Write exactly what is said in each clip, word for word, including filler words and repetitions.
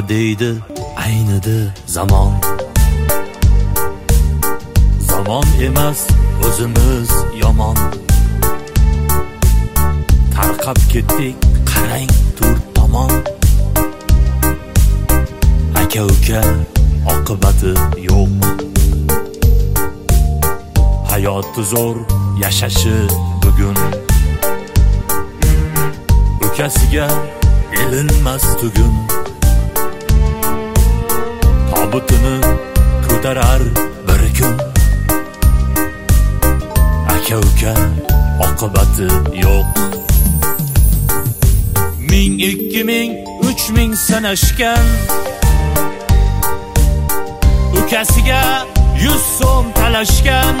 deydi aynidi zamon. Zamon emas o'zimiz yomon. Tarqab ketdik qarang to'rt tomon. Aka uka oqibati yo'q. Hayoti zo'r yashashi bugun. Ukasiga elinmas tugun. Tobutini ko'tarar bir kun. Aka uka oqibati yo'q. Ming, ikki ming, uch ming sanashgan. Ukasiga yuz so'm talashgan.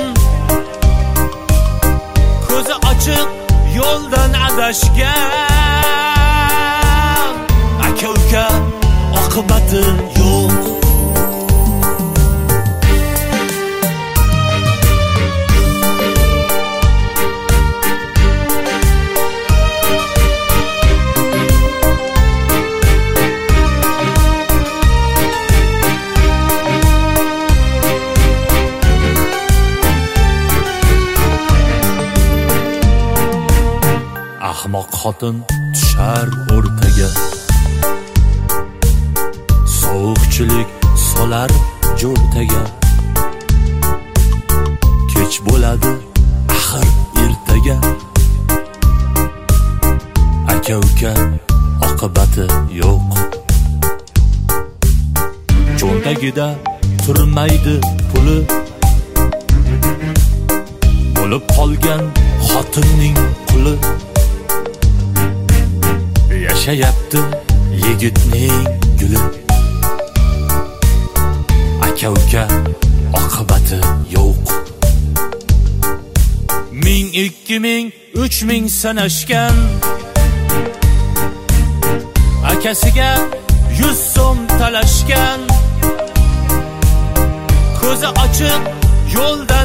Ko'zi ochiq yo'ldan adashgan. Aka uka oqibati yo'q. Ahmoq xotin tushar o'rtaga. Sovuqchilik solar jo'rtaga. Kech bo'ladi axir ertaga. Aka uka oqibati yo'q. Cho'ntagida turmaydi puli. Bo'lib qolgan xotinning quli. Yashayapti yigitning guli. Aka uka oqibati yo'q. Ming, ikki ming, uch ming sanashgan. Akasiga yuz so'm talashgan. Ko'zi ochiq yo'ldan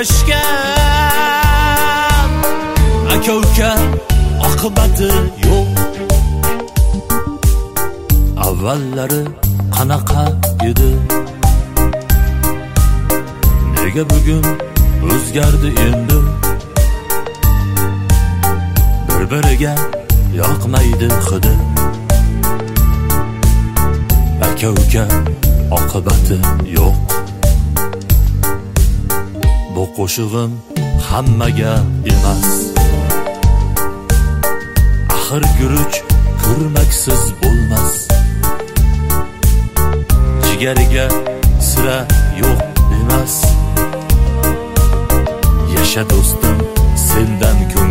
adashgan. Aka uka oqibati yo'q. Avvallari qanaqa edi? Nega bugun o'zgardi endi? Bir-biriga yoqmaydi hidi. Aka uka oqibati yo'q. Bu qo'shig'im hammaga emas. Axir guruch kurmaksiz bo'lmas. Jigariga sira yo'q emas. Yasha do'stim sendan ko'ra.